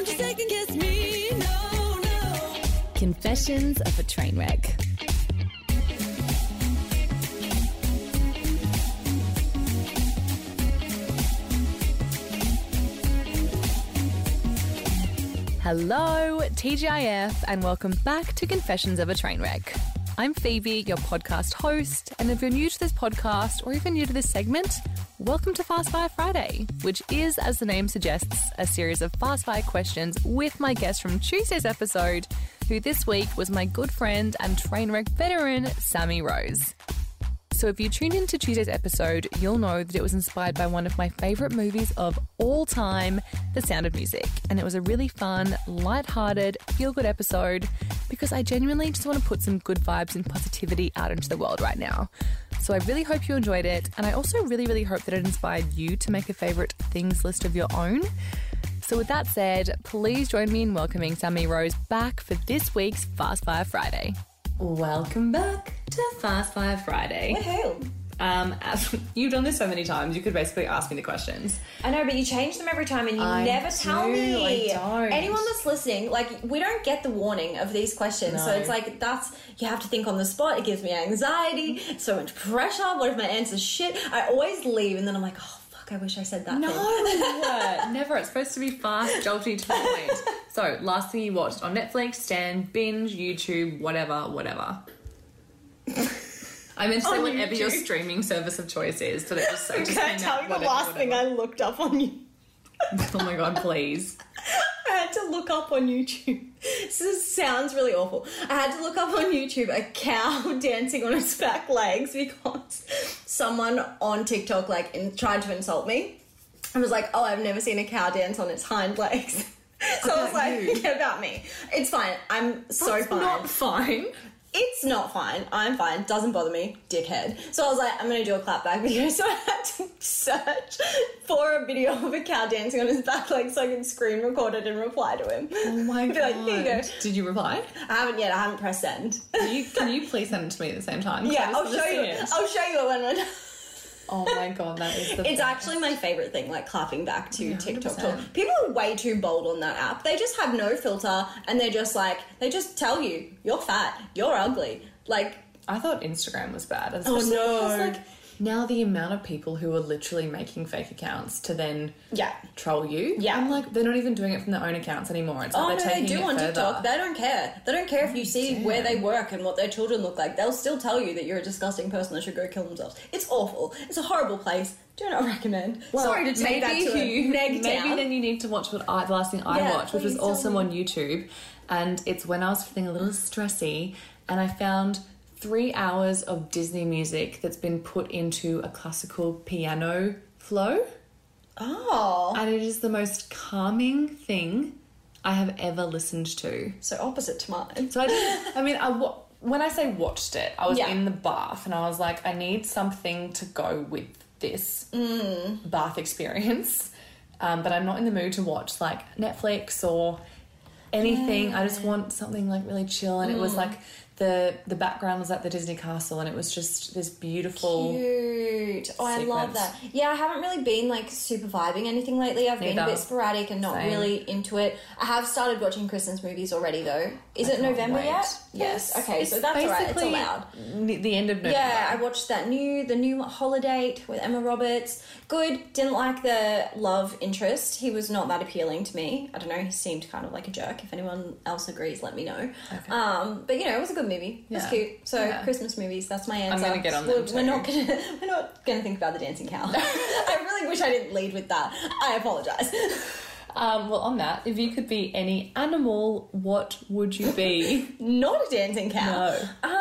Don't you second guess me, no, no. Confessions of a Train Wreck. Hello, TGIF, and welcome back to Confessions of a Train Wreck. I'm Phoebe, your podcast host, and if you're new to this podcast or even new to this segment, welcome to Fast Fire Friday, which is, as the name suggests, a series of fast fire questions with my guest from Tuesday's episode, who this week was my good friend and Trainwreck veteran, Sammy Rose. So if you tuned into Tuesday's episode, you'll know that it was inspired by one of my favourite movies of all time, The Sound of Music. And it was a really fun, light-hearted, feel-good episode because I genuinely just want to put some good vibes and positivity out into the world right now. So I really hope you enjoyed it. And I also really, really hope that it inspired you to make a favourite things list of your own. So with that said, please join me in welcoming Sammy Rose back for this week's Fast Fire Friday. Welcome back to Fast Fire Friday. Woohoo! You've done this so many times, you could basically ask me the questions. I know, but you change them every time and you never tell me. I don't. Anyone that's listening, like, we don't get the warning of these questions. No. So it's like, you have to think on the spot. It gives me anxiety, so much pressure. What if my answer's shit? I always leave and then I'm like, oh, fuck, I wish I said that thing. No, never. It's supposed to be fast, jolty to the point. So, last thing you watched on Netflix, Stan, Binge, YouTube, whatever. I meant to say whatever your streaming service of choice is, but it just so just Can I came tell out you the whatever, last thing I looked up on you? Oh my god, please. I had to look up on YouTube. This sounds really awful. I had to look up on YouTube a cow dancing on its back legs because someone on TikTok tried to insult me. I was like, oh, I've never seen a cow dance on its hind legs. So I was like, yeah, about me. It's fine. I'm so That's fine. not fine. It's not fine. I'm fine. Doesn't bother me. Dickhead. So I was like, I'm going to do a clapback video. So I had to search for a video of a cow dancing on his back legs so I could screen record it and reply to him. Oh my god. Like, here you go. Did you reply? I haven't yet. I haven't pressed send. Can you please send it to me at the same time? Yeah, I'll show you. I'll show you it when we're done. Oh my god, that is the It's actually my favourite thing, like clapping back to 100%. TikTok talk. People are way too bold on that app. They just have no filter and they're just like, they just tell you, you're fat, you're ugly. Like, I thought Instagram was bad. Oh, Especially no. because, now the amount of people who are literally making fake accounts to then troll you. Yeah. I'm like, they're not even doing it from their own accounts anymore. It's like oh they're no, they taking do it on further. TikTok. They don't care. They don't care if you see damn. where they work and what their children look like. They'll still tell you that you're a disgusting person that should go kill themselves. It's awful. It's a horrible place. Do not recommend. Well, Sorry to take that to a neg maybe down. then you need to watch the last thing I watched, which was please tell also me. on YouTube. And it's when I was feeling a little stressy and I found 3 hours of Disney music that's been put into a classical piano flow. Oh. And it is the most calming thing I have ever listened to. So opposite to mine. So when I say watched it, I was Yeah. in the bath and I was like, I need something to go with this bath experience. But I'm not in the mood to watch like Netflix or anything. Yeah. I just want something like really chill. And it was like the background was at the Disney castle and it was just this beautiful Cute. Oh, I love sequence. that. Yeah, I haven't really been like super vibing anything lately. I've been a Neither. bit sporadic and not Same. really into it. I have started watching Christmas movies already though. Is it can't November wait. yet? Yes. Okay, so that's alright. It's basically allowed. The end of November. Yeah, I watched the new Holiday with Emma Roberts. Good. Didn't like the love interest. He was not that appealing to me. I don't know. He seemed kind of like a jerk. If anyone else agrees, let me know. Okay. But it was a good movie. It was Yeah. cute. So Yeah. Christmas movies. That's my answer. gonna get on them We're too. not gonna think about the dancing cow. I really wish I didn't lead with that. I apologize. Well, on that, if you could be any animal, what would you be? Not a dancing cow.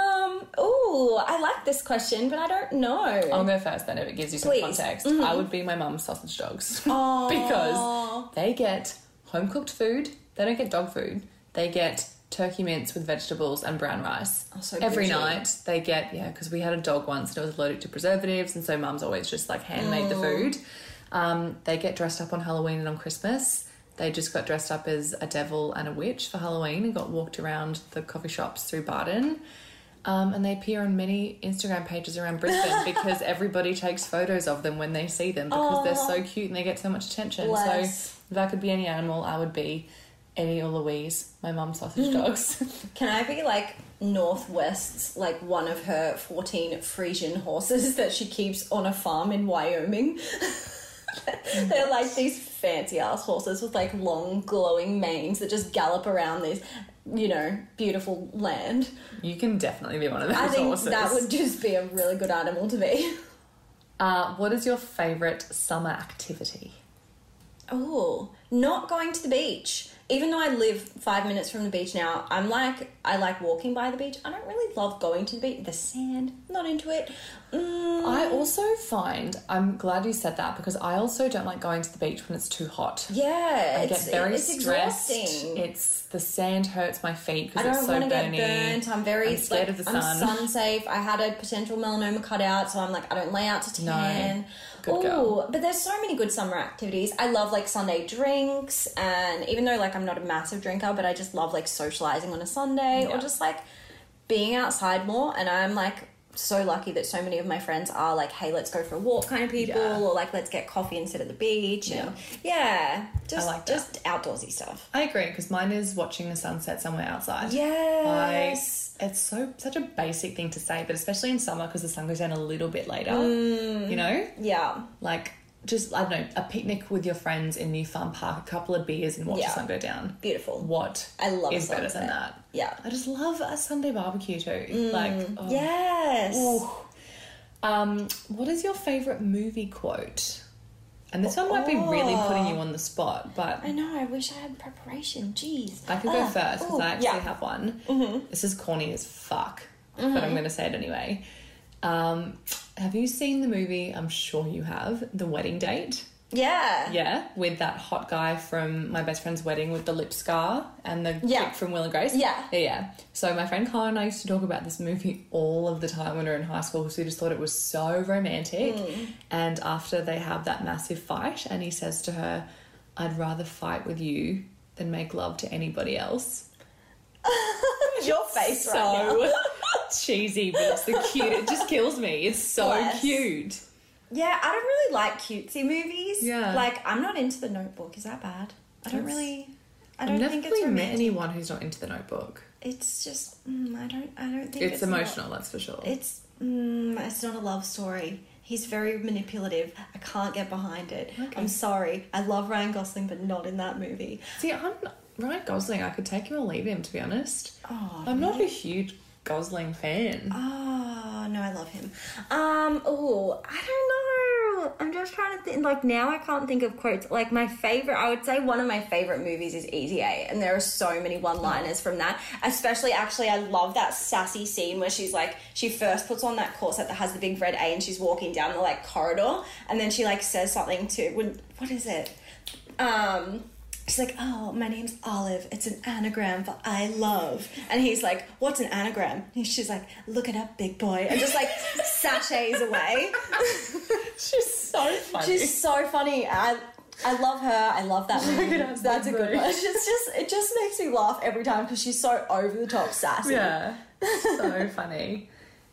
Oh, I like this question, but I don't know. I'll go first then if it gives you some Please. context. Mm-hmm. I would be my mum's sausage dogs. Aw. Because they get home-cooked food. They don't get dog food. They get turkey mince with vegetables and brown rice. Oh, so every bougie. night they get, because we had a dog once and it was allergic to preservatives, and so mum's always just like handmade the food. They get dressed up on Halloween and on Christmas. They just got dressed up as a devil and a witch for Halloween and got walked around the coffee shops through Barden. And they appear on many Instagram pages around Brisbane because everybody takes photos of them when they see them because they're so cute and they get so much attention. Bless. So if I could be any animal, I would be Eddie or Louise, my mum's sausage dogs. Can I be like Northwest's, like one of her 14 Frisian horses that she keeps on a farm in Wyoming? They're like these fancy ass horses with like long glowing manes that just gallop around this, you know, beautiful land. You can definitely be one of those I think horses. that would just be a really good animal to be. What is your favourite summer activity? Oh, not going to the beach. Even though I live 5 minutes from the beach now, I like walking by the beach. I don't really love going to the beach. The sand, not into it. I also find, I'm glad you said that, because I also don't like going to the beach when it's too hot. Yeah, I get very it's stressed. exhausting. It's the sand hurts my feet I because it's don't so want to burny. get burnt. I'm very scared of the sun. I'm sun safe. I had a potential melanoma cut out, so I'm like, I don't lay out to tan. Good girl. But there's so many good summer activities. I love like Sunday drinks, and even though like I'm not a massive drinker, but I just love like socializing on a Sunday or just like being outside more. And I'm like so lucky that so many of my friends are like, hey, let's go for a walk kind of people, or like let's get coffee and sit at the beach. And just I like that. just outdoorsy stuff. I agree, because mine is watching the sunset somewhere outside. Yes. It's such a basic thing to say, but especially in summer because the sun goes down a little bit later, you know? Yeah. Like, just, I don't know, a picnic with your friends in New Farm Park, a couple of beers and watch the sun go down. Beautiful. What I love is a better sunset. than that? Yeah. I just love a Sunday barbecue too. Like, oh. Yes. What is your favourite movie quote? And this one might be really putting you on the spot, but I know, I wish I had preparation. Jeez. I could go first because I actually have one. Mm-hmm. This is corny as fuck, but I'm going to say it anyway. Have you seen the movie, I'm sure you have, The Wedding Date? Yeah. Yeah, with that hot guy from my best friend's wedding with the lip scar and the chick from Will and Grace. Yeah. So my friend Carl and I used to talk about this movie all of the time when we were in high school because we just thought it was so romantic. And after they have that massive fight and he says to her, I'd rather fight with you than make love to anybody else. Your face right now. So cheesy, but it's the cute. It just kills me. It's so Bless. cute. Yeah, I don't really like cutesy movies. Yeah. Like, I'm not into The Notebook. Is that bad? I don't I've think never it's really met romantic. anyone who's not into The Notebook. It's just, I don't think It's not- emotional, that's for sure. It's not a love story. He's very manipulative. I can't get behind it. Okay. I'm sorry. I love Ryan Gosling, but not in that movie. See, Ryan Gosling, I could take him or leave him, to be honest. Oh, I'm not a huge Gosling fan. Oh, no, I love him. I don't know. I'm just trying to think. Like, now I can't think of quotes. Like, I would say one of my favorite movies is Easy A, and there are so many one-liners from that. Especially, actually, I love that sassy scene where she's like, she first puts on that corset that has the big red A, and she's walking down the, like, corridor, and then she, like, says something what is it? She's like, oh, my name's Olive. It's an anagram for I love. And he's like, what's an anagram? And she's like, look it up, big boy. And just like sachets away. She's so funny. She's so funny. I love her. I love that movie. That's a good one. It just makes me laugh every time because she's so over the top sassy. Yeah, so funny.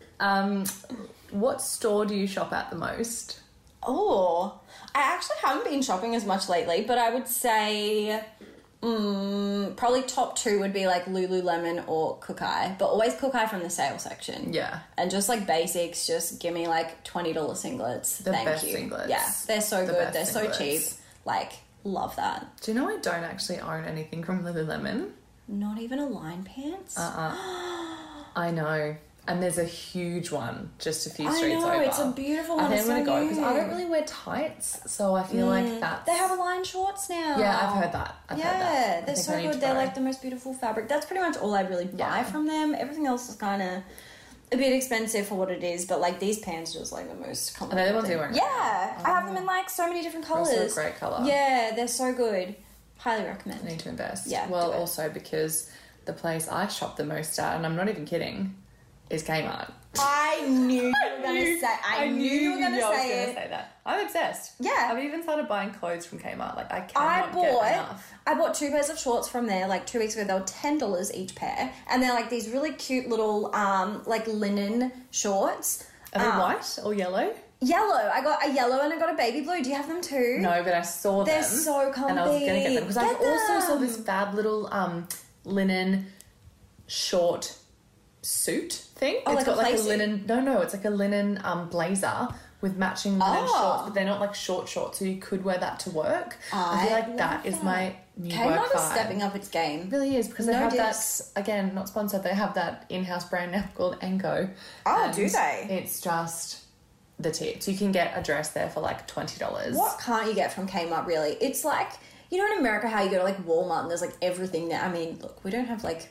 What store do you shop at the most? Oh, I actually haven't been shopping as much lately, but I would say probably top two would be like Lululemon or Kookai, but always Kookai from the sale section. Yeah. And just like basics, just give me like $20 singlets. The Thank best you. singlets. Yeah, they're so The good. best They're so singlets. cheap. Like, love that. Do you know I don't actually own anything from Lululemon? Not even a line pants? I know. And there's a huge one just a few streets over. I know, it's a beautiful one. I think It's I'm going to so go because I new. don't really wear tights, so I feel like that's... They have line shorts now. Yeah, I've heard that. I've heard that. I they're think so I need good. to They're go. like the most beautiful fabric. That's pretty much all I really buy Yeah. from them. Everything else is kind of a bit expensive for what it is, but like these pants are just like the most Are comfortable. they the ones you're wearing? Yeah, I have them in like so many different Also colors. a great colour. Yeah, they're so good. Highly recommend. I need to invest. Yeah, Well, do it. also because the place I shop the most at, and I'm not even kidding, is Kmart. I knew you were going to say. I knew you were going to say it. say that. I'm obsessed. Yeah. I've even started buying clothes from Kmart. Like, I cannot get enough. I bought 2 pairs of shorts from there like 2 weeks ago. They were $10 each pair, and they're like these really cute little like linen shorts. Are they white or yellow? Yellow. I got a yellow and I got a baby blue. Do you have them too? No, but I saw They're them. so comfy. And I was going to get them. Because I Get also saw them. this fab little linen short suit thing. Oh, It's like got a like a playsuit? linen... No, it's like a linen blazer with matching linen Oh. shorts, but they're not like short, so you could wear that to work. I feel like that is my new work Kmart is vibe. stepping up its game. It really is, because they No have diss. that, again, not sponsored, they have that in-house brand now called Anko. Oh, And do they? It's just the tits. You can get a dress there for like $20. What can't you get from Kmart, really? It's like, you know in America how you go to like Walmart and there's like everything there. I mean, look, we don't have like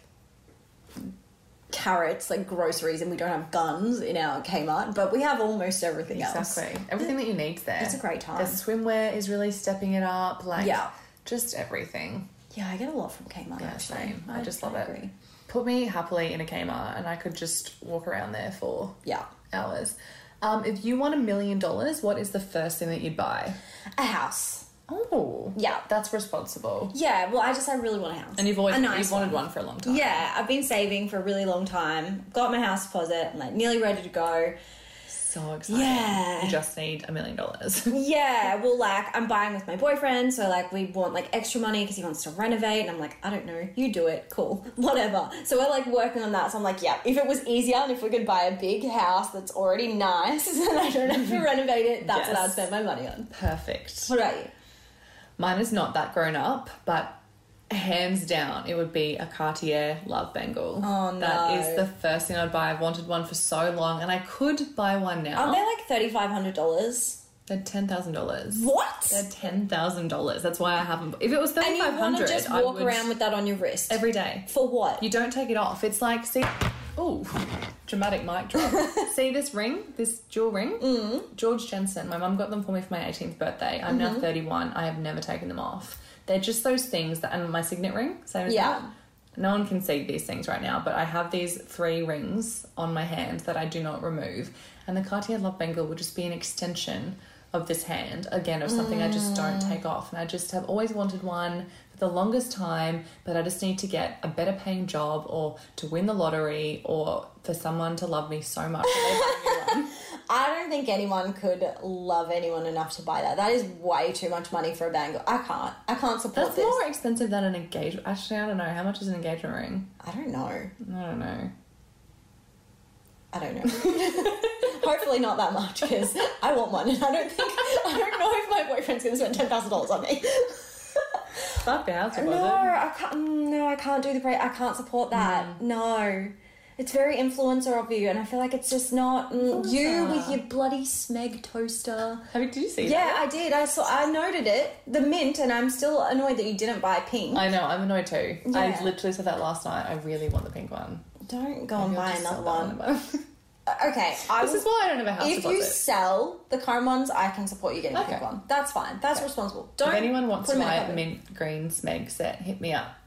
carrots, like groceries, and we don't have guns in our Kmart, but we have almost everything else. Exactly. Everything that you need there. It's a great time. The swimwear is really stepping it up. Like, Yeah. just everything. Yeah, I get a lot from Kmart, Yeah, actually. same. I just love agree. it. Put me happily in a Kmart and I could just walk around there for Yeah. hours. If you won $1 million, what is the first thing that you'd buy? A house. Oh. Yeah. That's responsible. Yeah, well, I really want a house. And you've A nice wanted one for a long time. Yeah, I've been saving for a really long time. Got my house deposit. I'm like nearly ready to go. So exciting. Yeah. You just need $1 million. Yeah, well, like, I'm buying with my boyfriend, so, like, we want, like, extra money because he wants to renovate, and I'm like, I don't know, you do it, cool, whatever. So we're, like, working on that, so I'm like, yeah, if it was easier and if we could buy a big house that's already nice and I don't have to renovate it, that's what Yes. I'd spend my money on. Perfect. What about you? Mine is not that grown up, but hands down, it would be a Cartier love bangle. Oh, no. That is the first thing I'd buy. I've wanted one for so long, and I could buy one now. Aren't they, like, $3,500? They're $10,000. What? They're $10,000. That's why I haven't. If it was And you want $3,500, to just I walk would around with that on your wrist? every day. For what? You don't take it off. It's like, see, oh, dramatic mic drop. See this ring, this jewel ring? George Jensen. My mum got them for me for my 18th birthday. I'm now 31. I have never taken them off. They're just those things that, and my signet ring, same as Yeah. that. No one can see these things right now, but I have these 3 rings on my hand that I do not remove. And the Cartier Love Bangle would just be an extension of this hand, again, of something I just don't take off. And I just have always wanted one for the longest time, but I just need to get a better paying job or to win the lottery or for someone to love me so much that they buy me one. I don't think anyone could love anyone enough to buy that. That is way too much money for a bangle. I can't support That's this. more expensive than an engagement. Actually, I don't know. How much is an engagement ring? I don't know. I don't know. I don't know. Hopefully not that much because I want one and I don't know if my boyfriend's going to spend $10,000 on me. Fuck the house deposit. No, I can't do the break. I can't support that. No. It's very influencer of you and I feel like it's just not you with your bloody Smeg toaster. Did you see Yeah, that? I did. I noted it. The mint, and I'm still annoyed that you didn't buy pink. I know, I'm annoyed too. Yeah. I literally said that last night. I really want the pink one. Don't go and Maybe I'll buy just another sell that one. This Okay, is why I don't have a house if you deposit. sell the current ones, I can support you getting a pink Okay. one. That's fine. That's responsible. Don't If anyone wants put to them in a buy a cupboard. mint green Smeg set, hit me up.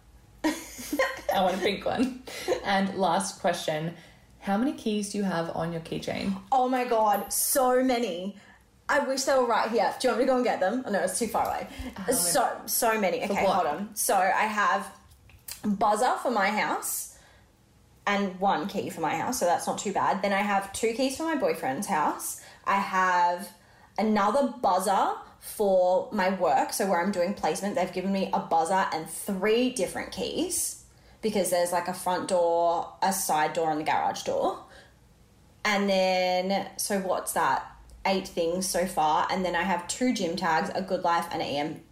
I want a pink one. And last question. How many keys do you have on your keychain? Oh my god, so many. I wish they were right here. Do you want me to go and get them? Oh, no, it's too far away. So many. Okay, what? hold on. So I have buzzer for my house and 1 key for my house, so that's not too bad. Then I have 2 keys for my boyfriend's house. I have another buzzer for my work, so where I'm doing placement, they've given me a buzzer and 3 different keys because there's like a front door, a side door, and the garage door. And then, so what's that? 8 things so far. And then I have 2 gym tags, a Good Life, and an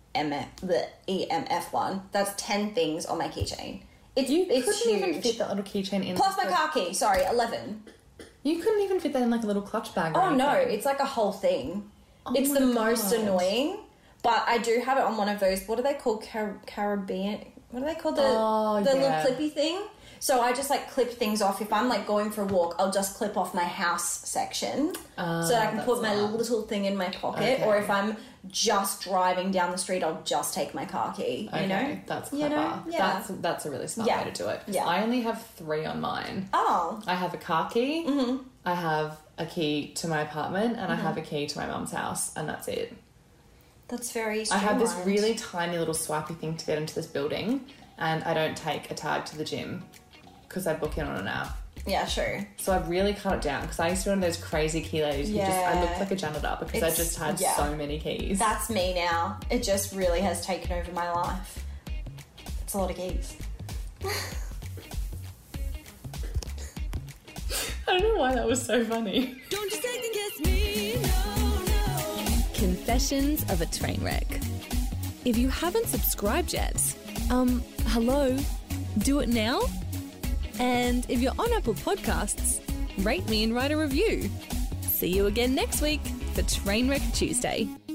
EMF one. That's 10 things on my keychain. It's couldn't even huge. fit that little keychain in. Plus my car key, sorry, 11. You couldn't even fit that in like a little clutch bag. Or Oh no, anything. it's like a whole thing. It's my the most God. annoying. But I do have it on one of those, what are they called? Caribbean? What are they called? The Oh, little yeah. clippy thing. So I just like clip things off. If I'm like going for a walk, I'll just clip off my house section so that I can that's put my smart. little thing in my pocket. Or Okay. if I'm just driving down the street, I'll just take my car key. Okay, You know? that's You clever. know? Yeah. That's a really smart Yeah. way to do it. 'Cause Yeah. I only have 3 on mine. Oh. I have a car key, I have a key to my apartment, and I have a key to my mum's house, and that's it. That's very I have this streamlined. really tiny little swipey thing to get into this building, and I don't take a tag to the gym because I book in on an app. Yeah, true. So I've really cut it down because I used to be one of those crazy key ladies who I looked like a janitor because I just had so many keys. That's me now. It just really has taken over my life. It's a lot of keys. I don't know why that was so funny. Don't you second guess me, no. Confessions of a Train Wreck. If you haven't subscribed yet, hello, do it now. And if you're on Apple Podcasts, rate me and write a review. See you again next week for Trainwreck Tuesday.